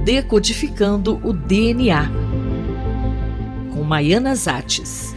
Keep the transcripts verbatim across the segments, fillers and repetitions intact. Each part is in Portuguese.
Decodificando o D N A, com Maiana Zattes.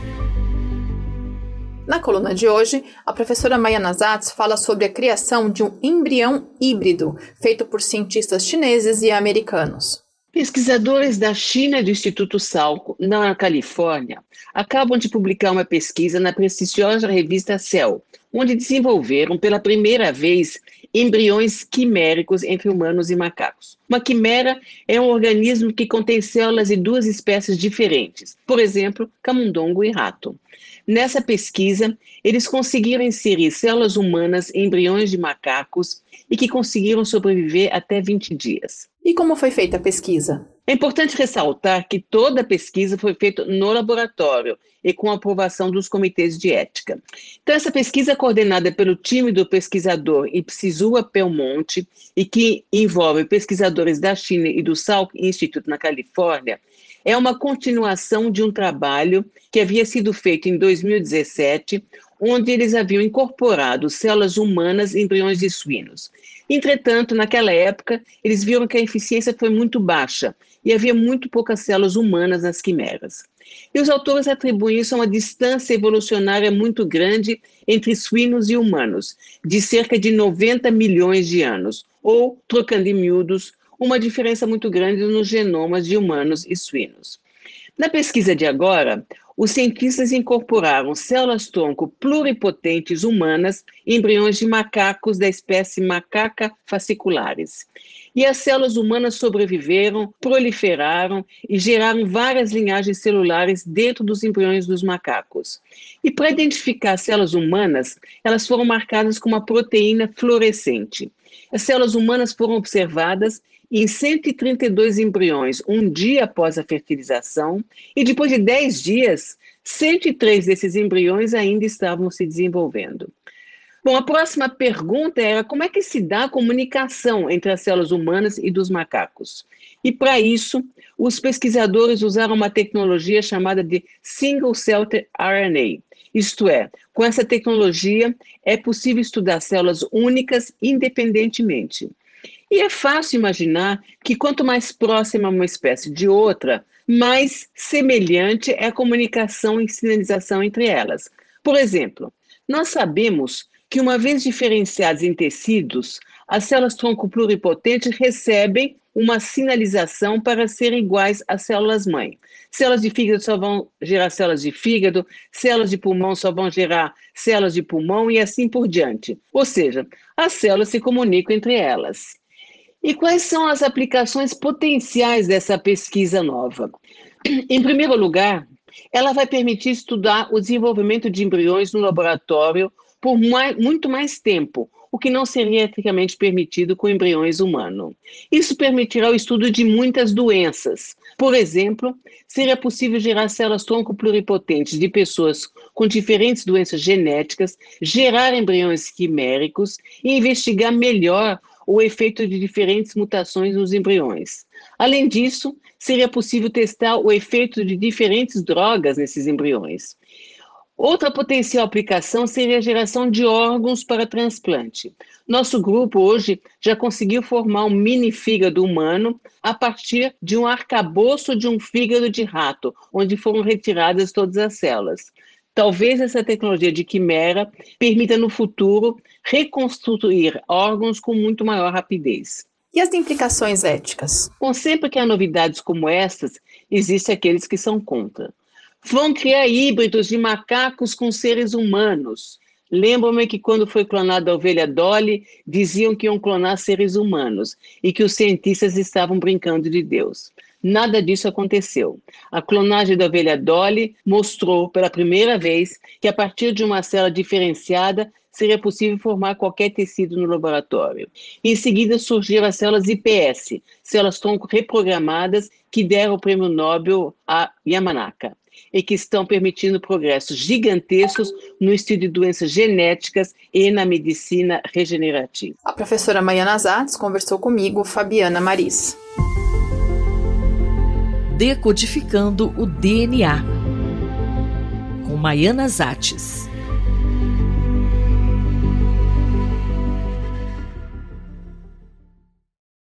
Na coluna de hoje, a professora Maiana Zattes fala sobre a criação de um embrião híbrido, feito por cientistas chineses e americanos. Pesquisadores da China e do Instituto Salk, na Califórnia, acabam de publicar uma pesquisa na prestigiosa revista Cell, onde desenvolveram pela primeira vez embriões quiméricos entre humanos e macacos. Uma quimera é um organismo que contém células de duas espécies diferentes, por exemplo, camundongo e rato. Nessa pesquisa, eles conseguiram inserir células humanas em embriões de macacos e que conseguiram sobreviver até vinte dias. E como foi feita a pesquisa? É importante ressaltar que toda a pesquisa foi feita no laboratório e com a aprovação dos comitês de ética. Então, essa pesquisa é coordenada pelo time do pesquisador Ipsisua Pelmonte e que envolve pesquisadores da China e do Salk Institute na Califórnia, é uma continuação de um trabalho que havia sido feito em dois mil e dezessete, onde eles haviam incorporado células humanas em embriões de suínos. Entretanto, naquela época, eles viram que a eficiência foi muito baixa e havia muito poucas células humanas nas quimeras. E os autores atribuem isso a uma distância evolucionária muito grande entre suínos e humanos, de cerca de noventa milhões de anos, ou, trocando em miúdos, uma diferença muito grande nos genomas de humanos e suínos. Na pesquisa de agora, os cientistas incorporaram células-tronco pluripotentes humanas em embriões de macacos da espécie Macaca fasciculares. E as células humanas sobreviveram, proliferaram e geraram várias linhagens celulares dentro dos embriões dos macacos. E para identificar as células humanas, elas foram marcadas com uma proteína fluorescente. As células humanas foram observadas em cento e trinta e dois embriões, um dia após a fertilização, e depois de dez dias, cento e três desses embriões ainda estavam se desenvolvendo. Bom, a próxima pergunta era como é que se dá a comunicação entre as células humanas e dos macacos? E para isso, os pesquisadores usaram uma tecnologia chamada de Single-Cell R N A. Isto é, com essa tecnologia é possível estudar células únicas independentemente. E é fácil imaginar que quanto mais próxima uma espécie de outra, mais semelhante é a comunicação e sinalização entre elas. Por exemplo, nós sabemos que uma vez diferenciadas em tecidos, as células-tronco pluripotentes recebem uma sinalização para serem iguais às células-mãe. Células de fígado só vão gerar células de fígado, células de pulmão só vão gerar células de pulmão e assim por diante. Ou seja, as células se comunicam entre elas. E quais são as aplicações potenciais dessa pesquisa nova? Em primeiro lugar, ela vai permitir estudar o desenvolvimento de embriões no laboratório por mais, muito mais tempo, o que não seria eticamente permitido com embriões humanos. Isso permitirá o estudo de muitas doenças. Por exemplo, seria possível gerar células-tronco pluripotentes de pessoas com diferentes doenças genéticas, gerar embriões quiméricos e investigar melhor o efeito de diferentes mutações nos embriões. Além disso, seria possível testar o efeito de diferentes drogas nesses embriões. Outra potencial aplicação seria a geração de órgãos para transplante. Nosso grupo hoje já conseguiu formar um mini fígado humano a partir de um arcabouço de um fígado de rato, onde foram retiradas todas as células. Talvez essa tecnologia de quimera permita no futuro reconstruir órgãos com muito maior rapidez. E as implicações éticas? Bom, sempre que há novidades como estas, existem aqueles que são contra. Vão criar híbridos de macacos com seres humanos. Lembro-me que quando foi clonada a ovelha Dolly, diziam que iam clonar seres humanos e que os cientistas estavam brincando de Deus. Nada disso aconteceu. A clonagem da ovelha Dolly mostrou pela primeira vez que a partir de uma célula diferenciada seria possível formar qualquer tecido no laboratório. Em seguida surgiram as células I P S, células-tronco reprogramadas, que deram o prêmio Nobel a Yamanaka e que estão permitindo progressos gigantescos no estudo de doenças genéticas e na medicina regenerativa. A professora Maiana Zattes conversou comigo, Fabiana Maris. Decodificando o D N A, com Maiana Zattes.